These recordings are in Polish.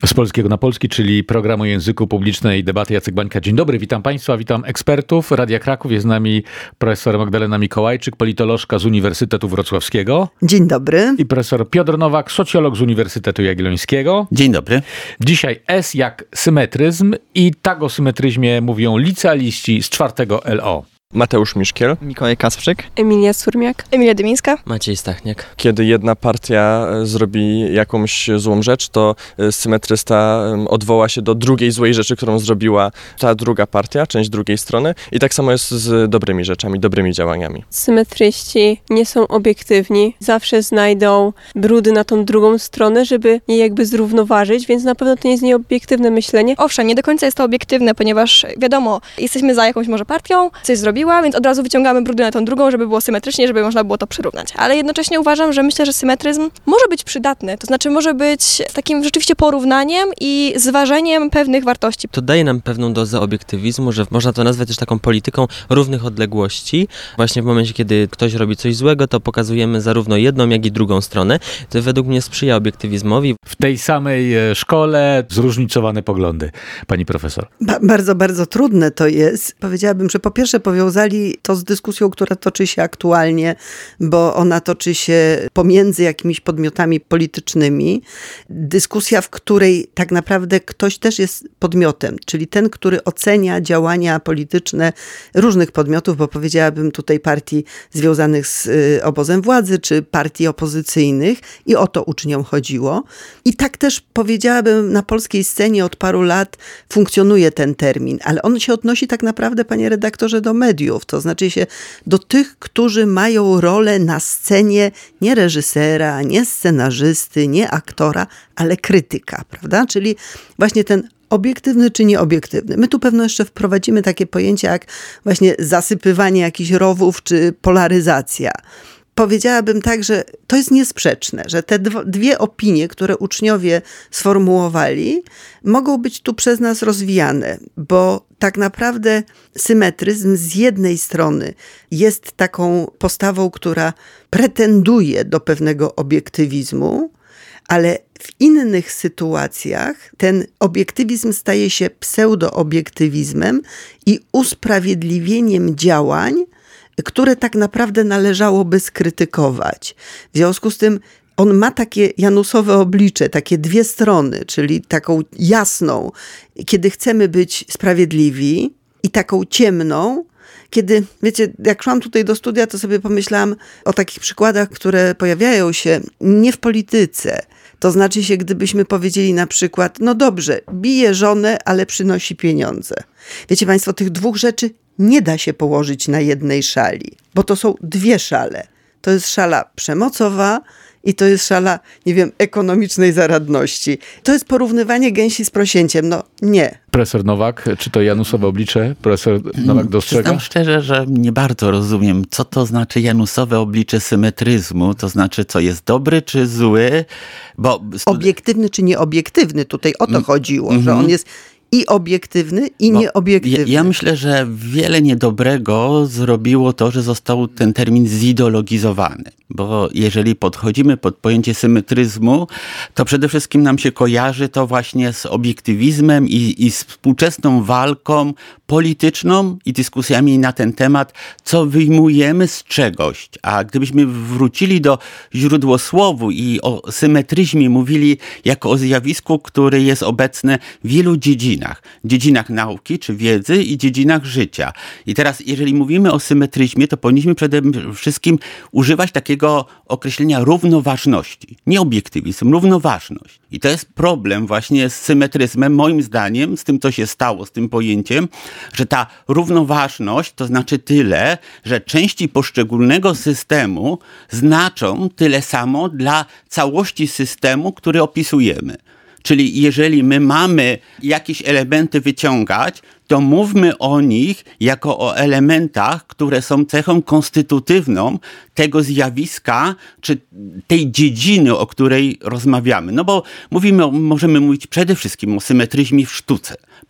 Z polskiego na polski, czyli programu Języku Publicznej Debaty Jacek Bańka. Dzień dobry, witam Państwa, witam ekspertów Radia Kraków. Jest z nami profesor Magdalena Mikołajczyk, politolożka z Uniwersytetu Wrocławskiego. Dzień dobry. I profesor Piotr Nowak, socjolog z Uniwersytetu Jagiellońskiego. Dzień dobry. Dzisiaj S jak symetryzm i tak o symetryzmie mówią licealiści z 4 LO. Mateusz Miszkiel. Mikołaj Kasprzyk. Emilia Surmiak. Emilia Dymińska. Maciej Stachniak. Kiedy jedna partia zrobi jakąś złą rzecz, to symetrysta odwoła się do drugiej złej rzeczy, którą zrobiła ta druga partia, część drugiej strony. I tak samo jest z dobrymi rzeczami, dobrymi działaniami. Symetryści nie są obiektywni. Zawsze znajdą brudy na tą drugą stronę, żeby je jakby zrównoważyć, więc na pewno to nie jest nieobiektywne myślenie. Owszem, nie do końca jest to obiektywne, ponieważ wiadomo, jesteśmy za jakąś może partią, coś zrobiła, więc od razu wyciągamy brudy na tą drugą, żeby było symetrycznie, żeby można było to przyrównać. Ale jednocześnie uważam, że myślę, że symetryzm może być przydatny, to znaczy może być takim rzeczywiście porównaniem i zważeniem pewnych wartości. To daje nam pewną dozę obiektywizmu, że można to nazwać też taką polityką równych odległości. Właśnie w momencie, kiedy ktoś robi coś złego, to pokazujemy zarówno jedną, jak i drugą stronę. To według mnie sprzyja obiektywizmowi. W tej samej szkole zróżnicowane poglądy. Pani profesor. Bardzo, bardzo trudne to jest. Powiedziałabym, że po pierwsze powiązali to z dyskusją, która toczy się aktualnie, bo ona toczy się pomiędzy jakimiś podmiotami politycznymi. Dyskusja, w której tak naprawdę ktoś też jest podmiotem, czyli ten, który ocenia działania polityczne różnych podmiotów, bo powiedziałabym tutaj partii związanych z obozem władzy, czy partii opozycyjnych i o to uczniom chodziło. I tak też powiedziałabym, na polskiej scenie od paru lat funkcjonuje ten termin, ale on się odnosi tak naprawdę, panie redaktorze, do mediów, to znaczy się do tych, którzy mają rolę na scenie nie reżysera, nie scenarzysty, nie aktora, ale krytyka, prawda? Czyli właśnie ten obiektywny czy nieobiektywny. My tu pewno jeszcze wprowadzimy takie pojęcia jak właśnie zasypywanie jakichś rowów czy polaryzacja. Powiedziałabym tak, że to jest niesprzeczne, że te dwie opinie, które uczniowie sformułowali, mogą być tu przez nas rozwijane, bo tak naprawdę symetryzm z jednej strony jest taką postawą, która pretenduje do pewnego obiektywizmu, ale w innych sytuacjach ten obiektywizm staje się pseudoobiektywizmem i usprawiedliwieniem działań, które tak naprawdę należałoby skrytykować. W związku z tym on ma takie janusowe oblicze, takie dwie strony, czyli taką jasną, kiedy chcemy być sprawiedliwi, i taką ciemną, kiedy, wiecie, jak szłam tutaj do studia, to sobie pomyślałam o takich przykładach, które pojawiają się nie w polityce. To znaczy się, gdybyśmy powiedzieli na przykład, no dobrze, bije żonę, ale przynosi pieniądze. Wiecie państwo, tych dwóch rzeczy nie da się położyć na jednej szali, bo to są dwie szale. To jest szala przemocowa i to jest szala, nie wiem, ekonomicznej zaradności. To jest porównywanie gęsi z prosięciem. No nie. Profesor Nowak, czy to janusowe oblicze? Profesor Nowak dostrzega? Przyznam szczerze, że nie bardzo rozumiem, co to znaczy janusowe oblicze symetryzmu, to znaczy, co jest dobry czy zły, bo... Obiektywny czy nieobiektywny, tutaj o to chodziło, że on jest i obiektywny, i nieobiektywny. Ja myślę, że wiele niedobrego zrobiło to, że został ten termin zideologizowany. Bo jeżeli podchodzimy pod pojęcie symetryzmu, to przede wszystkim nam się kojarzy to właśnie z obiektywizmem i z współczesną walką polityczną i dyskusjami na ten temat, co wyjmujemy z czegoś. A gdybyśmy wrócili do źródłosłowu i o symetryzmie mówili jako o zjawisku, które jest obecne w wielu dziedzinach. Dziedzinach nauki czy wiedzy i dziedzinach życia. I teraz, jeżeli mówimy o symetryzmie, to powinniśmy przede wszystkim używać takiego określenia równoważności. Nie obiektywizm, równoważność. I to jest problem właśnie z symetryzmem, moim zdaniem, z tym, co się stało, z tym pojęciem, że ta równoważność to znaczy tyle, że części poszczególnego systemu znaczą tyle samo dla całości systemu, który opisujemy. Czyli jeżeli my mamy jakieś elementy wyciągać, to mówmy o nich jako o elementach, które są cechą konstytutywną tego zjawiska, czy tej dziedziny, o której rozmawiamy. No bo możemy mówić przede wszystkim o symetryzmie w sztuce.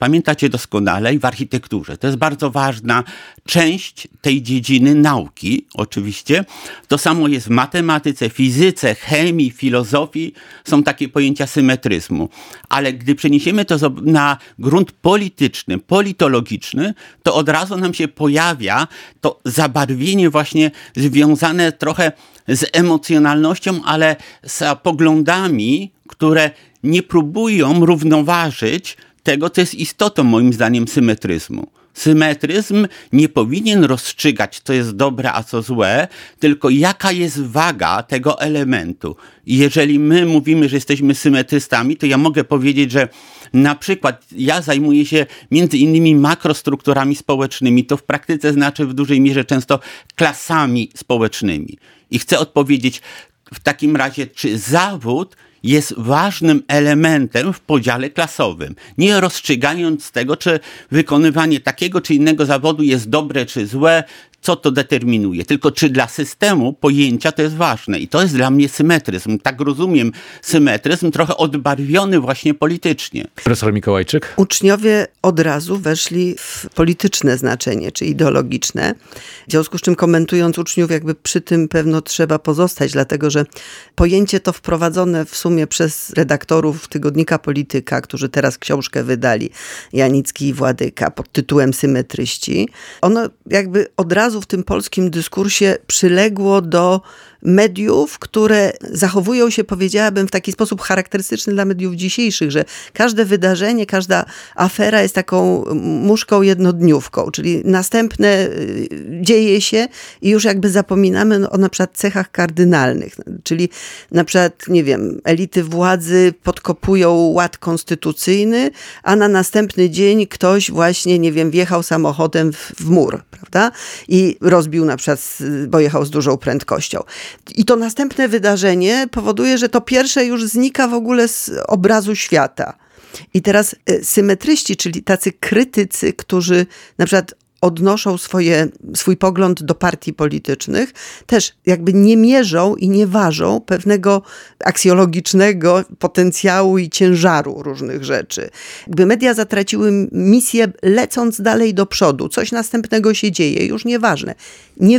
pamiętacie doskonale, i w architekturze. To jest bardzo ważna część tej dziedziny nauki, oczywiście. To samo jest w matematyce, fizyce, chemii, filozofii. Są takie pojęcia symetryzmu. Ale gdy przeniesiemy to na grunt polityczny, politologiczny, to od razu nam się pojawia to zabarwienie właśnie związane trochę z emocjonalnością, ale z poglądami, które nie próbują równoważyć tego, co jest istotą, moim zdaniem, symetryzmu. Symetryzm nie powinien rozstrzygać, co jest dobre, a co złe, tylko jaka jest waga tego elementu. I jeżeli my mówimy, że jesteśmy symetrystami, to ja mogę powiedzieć, że na przykład ja zajmuję się między innymi makrostrukturami społecznymi. To w praktyce znaczy w dużej mierze często klasami społecznymi. I chcę odpowiedzieć w takim razie, czy zawód jest ważnym elementem w podziale klasowym. Nie rozstrzygając tego, czy wykonywanie takiego czy innego zawodu jest dobre czy złe, co to determinuje, tylko czy dla systemu pojęcia to jest ważne. I to jest dla mnie symetryzm. Tak rozumiem symetryzm, trochę odbarwiony właśnie politycznie. Profesor Mikołajczyk. Uczniowie od razu weszli w polityczne znaczenie, czy ideologiczne. W związku z czym, komentując uczniów, jakby przy tym pewno trzeba pozostać, dlatego że pojęcie to wprowadzone w sumie przez redaktorów tygodnika Polityka, którzy teraz książkę wydali, Janicki i Władyka, pod tytułem Symetryści. Ono jakby od razu w tym polskim dyskursie przyległo do mediów, które zachowują się, powiedziałabym, w taki sposób charakterystyczny dla mediów dzisiejszych, że każde wydarzenie, każda afera jest taką muszką jednodniówką, czyli następne dzieje się i już jakby zapominamy o na przykład cechach kardynalnych, czyli na przykład, nie wiem, elity władzy podkopują ład konstytucyjny, a na następny dzień ktoś właśnie, nie wiem, wjechał samochodem w mur, prawda? I rozbił na przykład, bo jechał z dużą prędkością. I to następne wydarzenie powoduje, że to pierwsze już znika w ogóle z obrazu świata. I teraz symetryści, czyli tacy krytycy, którzy na przykład odnoszą swój pogląd do partii politycznych, też jakby nie mierzą i nie ważą pewnego aksjologicznego potencjału i ciężaru różnych rzeczy. Jakby media zatraciły misję, lecąc dalej do przodu. Coś następnego się dzieje, już nieważne. Nie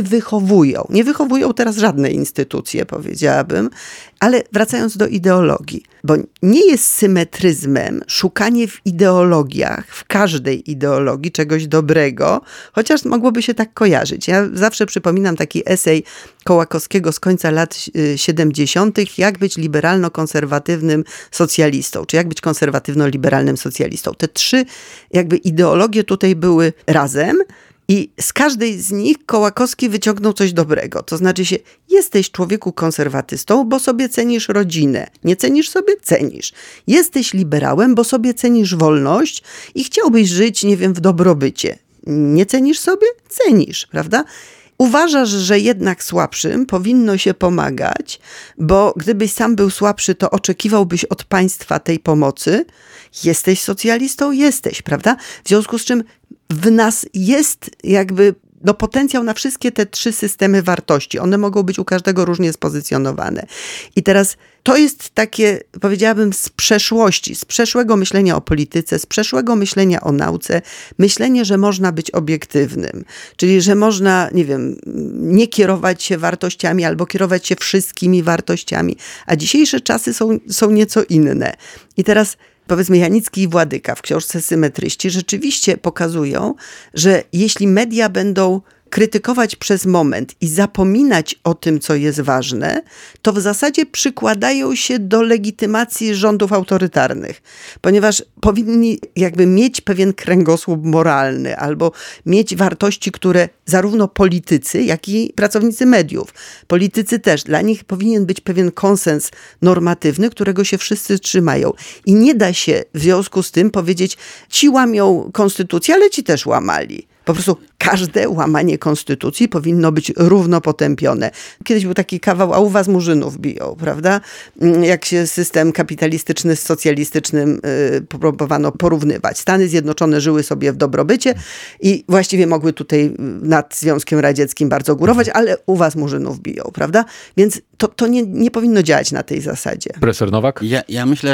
wychowują teraz żadne instytucje, powiedziałabym, ale wracając do ideologii, bo nie jest symetryzmem szukanie w ideologiach, w każdej ideologii czegoś dobrego, chociaż mogłoby się tak kojarzyć. Ja zawsze przypominam taki esej Kołakowskiego z końca lat 70., jak być liberalno-konserwatywnym socjalistą, czy jak być konserwatywno-liberalnym socjalistą. Te trzy jakby ideologie tutaj były razem. I z każdej z nich Kołakowski wyciągnął coś dobrego. To znaczy się, jesteś człowieku konserwatystą, bo sobie cenisz rodzinę. Nie cenisz sobie? Cenisz. Jesteś liberałem, bo sobie cenisz wolność i chciałbyś żyć, nie wiem, w dobrobycie. Nie cenisz sobie? Cenisz, prawda? Uważasz, że jednak słabszym powinno się pomagać, bo gdybyś sam był słabszy, to oczekiwałbyś od państwa tej pomocy. Jesteś socjalistą? Jesteś, prawda? W związku z czym w nas jest jakby potencjał na wszystkie te trzy systemy wartości. One mogą być u każdego różnie spozycjonowane. I teraz to jest takie, powiedziałabym, z przeszłości, z przeszłego myślenia o polityce, z przeszłego myślenia o nauce, myślenie, że można być obiektywnym. Czyli, że można, nie wiem, nie kierować się wartościami albo kierować się wszystkimi wartościami. A dzisiejsze czasy są nieco inne. I teraz powiedzmy Janicki i Władyka w książce Symetryści rzeczywiście pokazują, że jeśli media będą krytykować przez moment i zapominać o tym, co jest ważne, to w zasadzie przykładają się do legitymacji rządów autorytarnych, ponieważ powinni jakby mieć pewien kręgosłup moralny albo mieć wartości, które zarówno politycy, jak i pracownicy mediów. Politycy też. Dla nich powinien być pewien konsens normatywny, którego się wszyscy trzymają. I nie da się w związku z tym powiedzieć, ci łamią konstytucję, ale ci też łamali. Po prostu każde łamanie konstytucji powinno być równo potępione. Kiedyś był taki kawał, a u was murzynów biją, prawda? Jak się system kapitalistyczny z socjalistycznym próbowano porównywać. Stany Zjednoczone żyły sobie w dobrobycie i właściwie mogły tutaj nad Związkiem Radzieckim bardzo górować, ale u was murzynów biją, prawda? Więc to nie powinno działać na tej zasadzie. Profesor Nowak? Ja myślę, że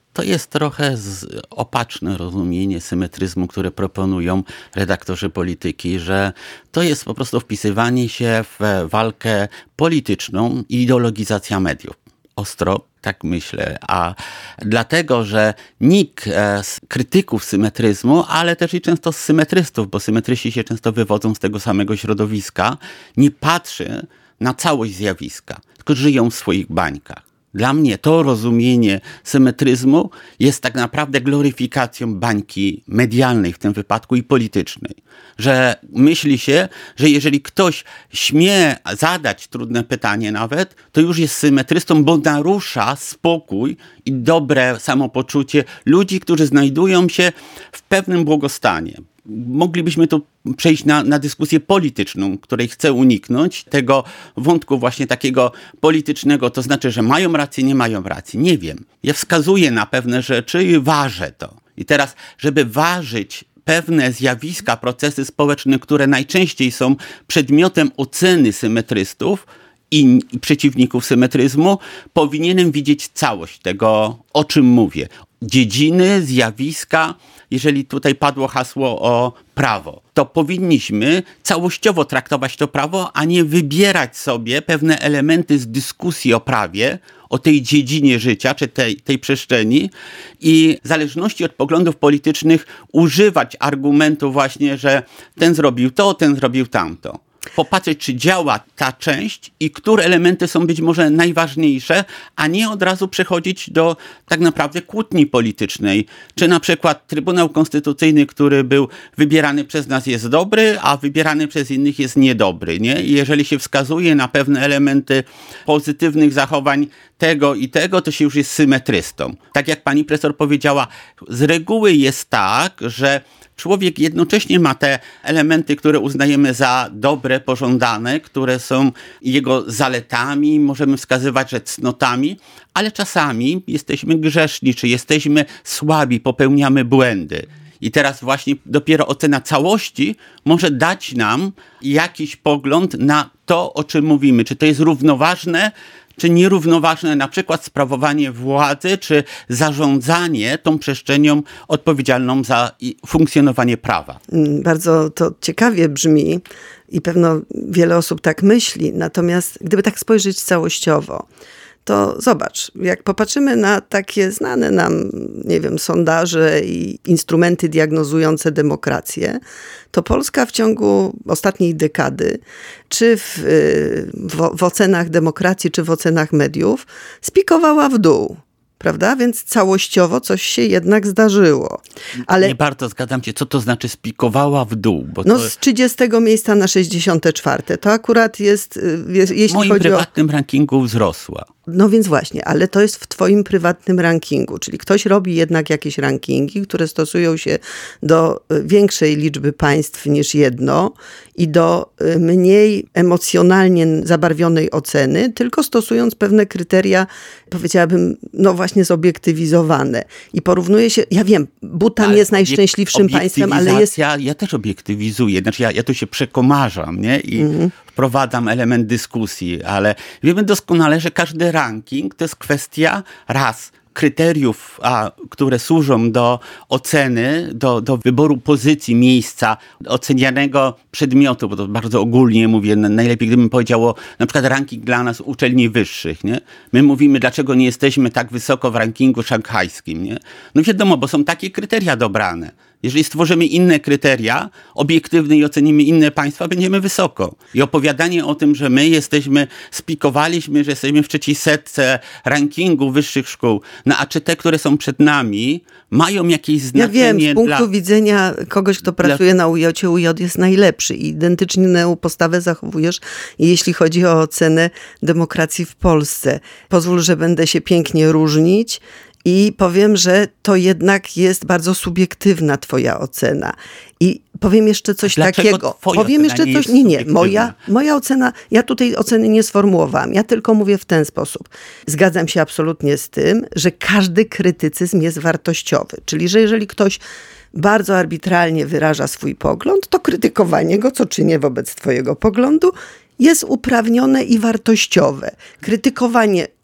To jest trochę opaczne rozumienie symetryzmu, które proponują redaktorzy polityki, że to jest po prostu wpisywanie się w walkę polityczną i ideologizacja mediów. Ostro, tak myślę, a dlatego, że nikt z krytyków symetryzmu, ale też i często z symetrystów, bo symetryści się często wywodzą z tego samego środowiska, nie patrzy na całość zjawiska, tylko żyją w swoich bańkach. Dla mnie to rozumienie symetryzmu jest tak naprawdę gloryfikacją bańki medialnej w tym wypadku i politycznej. Że myśli się, że jeżeli ktoś śmie zadać trudne pytanie nawet, to już jest symetrystą, bo narusza spokój i dobre samopoczucie ludzi, którzy znajdują się w pewnym błogostanie. Moglibyśmy tu przejść na dyskusję polityczną, której chcę uniknąć, tego wątku właśnie takiego politycznego, to znaczy, że mają rację, nie mają racji. Nie wiem. Ja wskazuję na pewne rzeczy i ważę to. I teraz, żeby ważyć pewne zjawiska, procesy społeczne, które najczęściej są przedmiotem oceny symetrystów i przeciwników symetryzmu, powinienem widzieć całość tego, o czym mówię. Dziedziny, zjawiska, jeżeli tutaj padło hasło o prawo, to powinniśmy całościowo traktować to prawo, a nie wybierać sobie pewne elementy z dyskusji o prawie, o tej dziedzinie życia, czy tej przestrzeni i w zależności od poglądów politycznych używać argumentu właśnie, że ten zrobił to, ten zrobił tamto. Popatrzeć, czy działa ta część i które elementy są być może najważniejsze, a nie od razu przechodzić do tak naprawdę kłótni politycznej. Czy na przykład Trybunał Konstytucyjny, który był wybierany przez nas jest dobry, a wybierany przez innych jest niedobry, nie? I jeżeli się wskazuje na pewne elementy pozytywnych zachowań tego i tego, to się już jest symetrystą. Tak jak pani profesor powiedziała, z reguły jest tak, że człowiek jednocześnie ma te elementy, które uznajemy za dobre, pożądane, które są jego zaletami, możemy wskazywać, że cnotami, ale czasami jesteśmy grzeszni, czy jesteśmy słabi, popełniamy błędy. I teraz właśnie dopiero ocena całości może dać nam jakiś pogląd na to, o czym mówimy. Czy to jest równoważne, czy nierównoważne na przykład sprawowanie władzy, czy zarządzanie tą przestrzenią odpowiedzialną za funkcjonowanie prawa. Bardzo to ciekawie brzmi i pewno wiele osób tak myśli. Natomiast gdyby tak spojrzeć całościowo, to zobacz, jak popatrzymy na takie znane nam, nie wiem, sondaże i instrumenty diagnozujące demokrację, to Polska w ciągu ostatniej dekady, czy w ocenach demokracji, czy w ocenach mediów, spikowała w dół. Prawda? Więc całościowo coś się jednak zdarzyło. Ale nie bardzo zgadzam się, co to znaczy spikowała w dół. Bo no z 30 miejsca na 64. To akurat jest, jeśli w moim chodzi prywatnym rankingu wzrosła. No więc właśnie, ale to jest w twoim prywatnym rankingu, czyli ktoś robi jednak jakieś rankingi, które stosują się do większej liczby państw niż jedno i do mniej emocjonalnie zabarwionej oceny, tylko stosując pewne kryteria, powiedziałabym, no właśnie zobiektywizowane. I porównuje się, ja wiem, Butan jest najszczęśliwszym państwem, ale jest... Ja też obiektywizuję, znaczy ja tu się przekomarzam, nie? I wprowadzam element dyskusji, ale wiemy doskonale, że każdy ranking to jest kwestia kryteriów, które służą do oceny, do wyboru pozycji, miejsca, ocenianego przedmiotu, bo to bardzo ogólnie mówię, najlepiej gdybym powiedział o na przykład ranking dla nas uczelni wyższych, nie? My mówimy, dlaczego nie jesteśmy tak wysoko w rankingu szanghajskim, nie? No wiadomo, bo są takie kryteria dobrane. Jeżeli stworzymy inne kryteria obiektywne i ocenimy inne państwa, będziemy wysoko. I opowiadanie o tym, że my spikowaliśmy, że jesteśmy w 300 rankingu wyższych szkół, no a czy te, które są przed nami, mają jakieś znaczenie? Ja wiem, z punktu widzenia kogoś, kto pracuje na UJ, UJ jest najlepszy i identyczną postawę zachowujesz, jeśli chodzi o ocenę demokracji w Polsce. Pozwól, że będę się pięknie różnić. I powiem, że to jednak jest bardzo subiektywna twoja ocena. I powiem jeszcze coś takiego. Powiem jeszcze coś. Nie. Moja ocena, ja tutaj oceny nie sformułowałam. Ja tylko mówię w ten sposób. Zgadzam się absolutnie z tym, że każdy krytycyzm jest wartościowy. Czyli, że jeżeli ktoś bardzo arbitralnie wyraża swój pogląd, to krytykowanie go, co czynię wobec twojego poglądu, jest uprawnione i wartościowe. Krytykowanie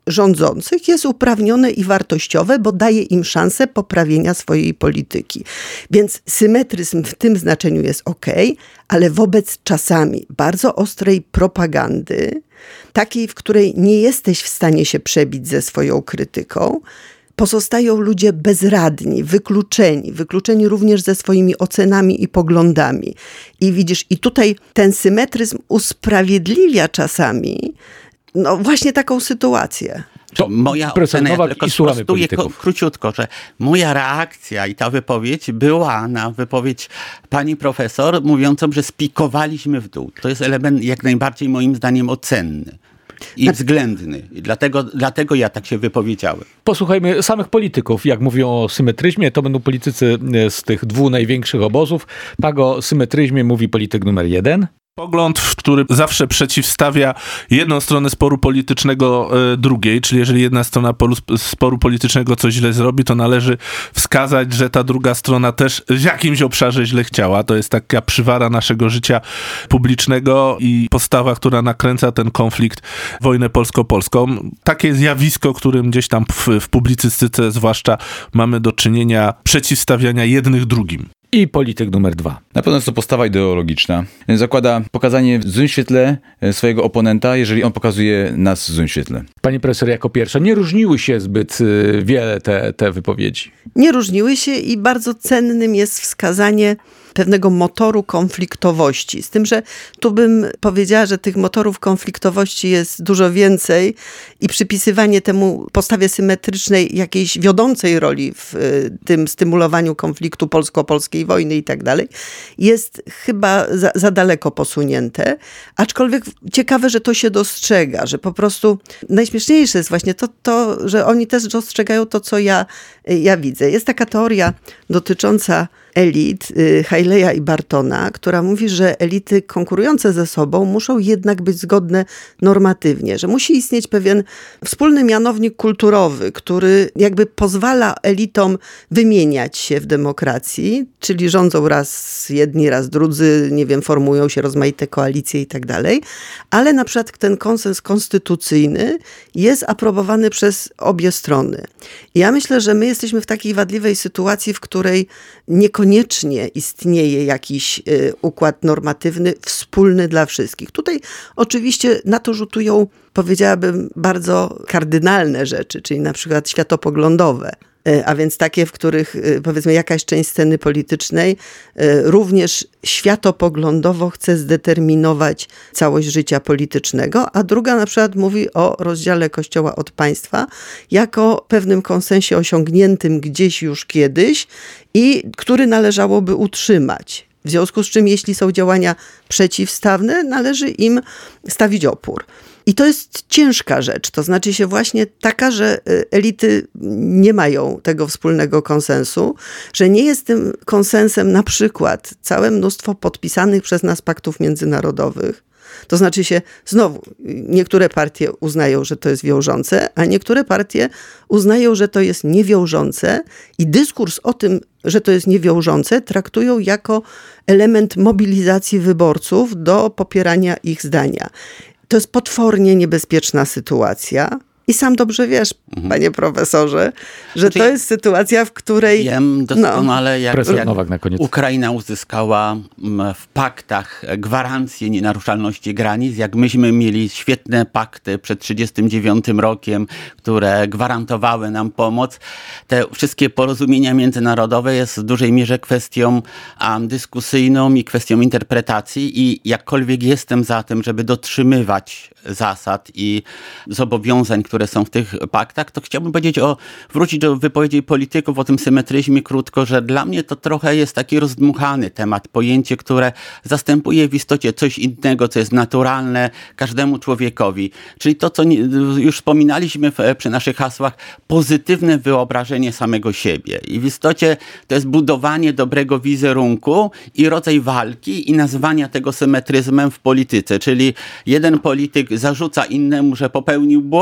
rządzących jest uprawnione i wartościowe, bo daje im szansę poprawienia swojej polityki. Więc symetryzm w tym znaczeniu jest okej, ale wobec czasami bardzo ostrej propagandy, takiej, w której nie jesteś w stanie się przebić ze swoją krytyką, pozostają ludzie bezradni, wykluczeni również ze swoimi ocenami i poglądami. I widzisz, i tutaj ten symetryzm usprawiedliwia czasami właśnie taką sytuację. To moja ocena, ja tylko sprostuję króciutko, że moja reakcja i ta wypowiedź była na wypowiedź pani profesor mówiącą, że spikowaliśmy w dół. To jest element jak najbardziej moim zdaniem ocenny i względny. I dlatego ja tak się wypowiedziałem. Posłuchajmy samych polityków. Jak mówią o symetryzmie, to będą politycy z tych dwóch największych obozów. Tak o symetryzmie mówi polityk numer 1. Pogląd, który zawsze przeciwstawia jedną stronę sporu politycznego drugiej, czyli jeżeli jedna strona sporu politycznego coś źle zrobi, to należy wskazać, że ta druga strona też w jakimś obszarze źle chciała. To jest taka przywara naszego życia publicznego i postawa, która nakręca ten konflikt, wojnę polsko-polską. Takie zjawisko, którym gdzieś tam w publicystyce zwłaszcza mamy do czynienia, przeciwstawiania jednych drugim. I polityk numer 2. Na pewno jest to postawa ideologiczna. Zakłada pokazanie w złym świetle swojego oponenta, jeżeli on pokazuje nas w złym świetle. Pani profesor, jako pierwsza, nie różniły się zbyt wiele te wypowiedzi. Nie różniły się i bardzo cennym jest wskazanie pewnego motoru konfliktowości. Z tym, że tu bym powiedziała, że tych motorów konfliktowości jest dużo więcej i przypisywanie temu postawie symetrycznej jakiejś wiodącej roli w tym stymulowaniu konfliktu polsko-polskiej wojny i tak dalej, jest chyba za daleko posunięte. Aczkolwiek ciekawe, że to się dostrzega, że po prostu najśmieszniejsze jest właśnie to, że oni też dostrzegają to, co ja widzę. Jest taka teoria dotycząca elit Haileya i Bartona, która mówi, że elity konkurujące ze sobą muszą jednak być zgodne normatywnie, że musi istnieć pewien wspólny mianownik kulturowy, który jakby pozwala elitom wymieniać się w demokracji, czyli rządzą raz jedni, raz drudzy, formują się rozmaite koalicje i tak dalej, ale na przykład ten konsens konstytucyjny jest aprobowany przez obie strony. I ja myślę, że my jesteśmy w takiej wadliwej sytuacji, w której niekoniecznie istnieje jakiś układ normatywny wspólny dla wszystkich. Tutaj oczywiście na to rzutują, powiedziałabym, bardzo kardynalne rzeczy, czyli na przykład światopoglądowe. A więc takie, w których powiedzmy jakaś część sceny politycznej również światopoglądowo chce zdeterminować całość życia politycznego, a druga na przykład mówi o rozdziale Kościoła od państwa jako pewnym konsensie osiągniętym gdzieś już kiedyś i który należałoby utrzymać. W związku z czym, jeśli są działania przeciwstawne, należy im stawić opór. I to jest ciężka rzecz, to znaczy się właśnie taka, że elity nie mają tego wspólnego konsensu, że nie jest tym konsensem na przykład całe mnóstwo podpisanych przez nas paktów międzynarodowych. To znaczy się, znowu, niektóre partie uznają, że to jest wiążące, a niektóre partie uznają, że to jest niewiążące i dyskurs o tym, że to jest niewiążące, traktują jako element mobilizacji wyborców do popierania ich zdania. To jest potwornie niebezpieczna sytuacja. I sam dobrze wiesz, panie profesorze, że to jest sytuacja, w której... Wiem doskonale, jak Ukraina uzyskała w paktach gwarancję nienaruszalności granic, jak myśmy mieli świetne pakty przed 1939 rokiem, które gwarantowały nam pomoc. Te wszystkie porozumienia międzynarodowe jest w dużej mierze kwestią dyskusyjną i kwestią interpretacji i jakkolwiek jestem za tym, żeby dotrzymywać zasad i zobowiązań, które są w tych paktach, to chciałbym wrócić do wypowiedzi polityków o tym symetryzmie krótko, że dla mnie to trochę jest taki rozdmuchany temat, pojęcie, które zastępuje w istocie coś innego, co jest naturalne każdemu człowiekowi. Czyli to, co już wspominaliśmy przy naszych hasłach, pozytywne wyobrażenie samego siebie. I w istocie to jest budowanie dobrego wizerunku i rodzaj walki i nazywania tego symetryzmem w polityce. Czyli jeden polityk zarzuca innemu, że popełnił błąd,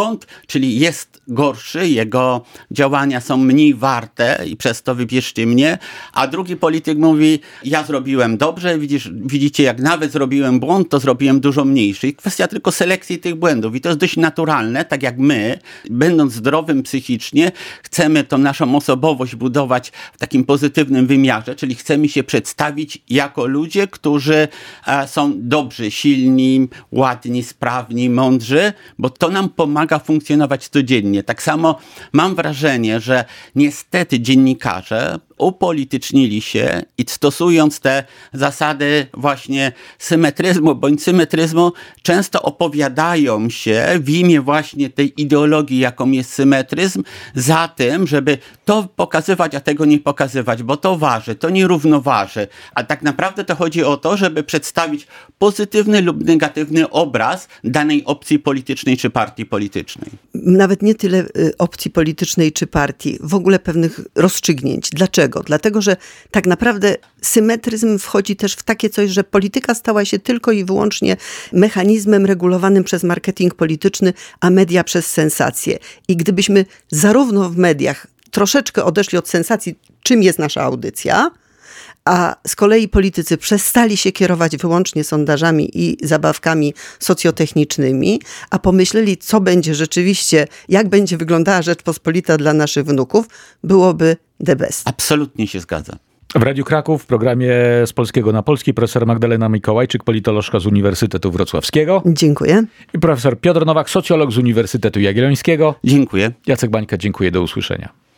czyli jest gorszy, jego działania są mniej warte i przez to wybierzcie mnie, a drugi polityk mówi, ja zrobiłem dobrze, widzicie, jak nawet zrobiłem błąd, to zrobiłem dużo mniejszy. I kwestia tylko selekcji tych błędów i to jest dość naturalne, tak jak my, będąc zdrowym psychicznie, chcemy tą naszą osobowość budować w takim pozytywnym wymiarze, czyli chcemy się przedstawić jako ludzie, którzy są dobrzy, silni, ładni, sprawni, mądrzy, bo to nam pomaga funkcjonować codziennie. Tak samo mam wrażenie, że niestety dziennikarze upolitycznili się i stosując te zasady właśnie symetryzmu bądź symetryzmu, często opowiadają się w imię właśnie tej ideologii, jaką jest symetryzm, za tym, żeby to pokazywać, a tego nie pokazywać, bo to waży, to nie równoważy. A tak naprawdę to chodzi o to, żeby przedstawić pozytywny lub negatywny obraz danej opcji politycznej czy partii politycznej. Nawet nie tyle opcji politycznej czy partii, w ogóle pewnych rozstrzygnięć. Dlaczego? Dlatego, że tak naprawdę symetryzm wchodzi też w takie coś, że polityka stała się tylko i wyłącznie mechanizmem regulowanym przez marketing polityczny, a media przez sensacje. I gdybyśmy zarówno w mediach troszeczkę odeszli od sensacji, czym jest nasza audycja, a z kolei politycy przestali się kierować wyłącznie sondażami i zabawkami socjotechnicznymi, a pomyśleli, co będzie rzeczywiście, jak będzie wyglądała Rzeczpospolita dla naszych wnuków, byłoby the best. Absolutnie się zgadzam. W Radiu Kraków w programie Z Polskiego na Polski profesor Magdalena Mikołajczyk, politolożka z Uniwersytetu Wrocławskiego. Dziękuję. I profesor Piotr Nowak, socjolog z Uniwersytetu Jagiellońskiego. Dziękuję. Jacek Bańka, dziękuję, do usłyszenia.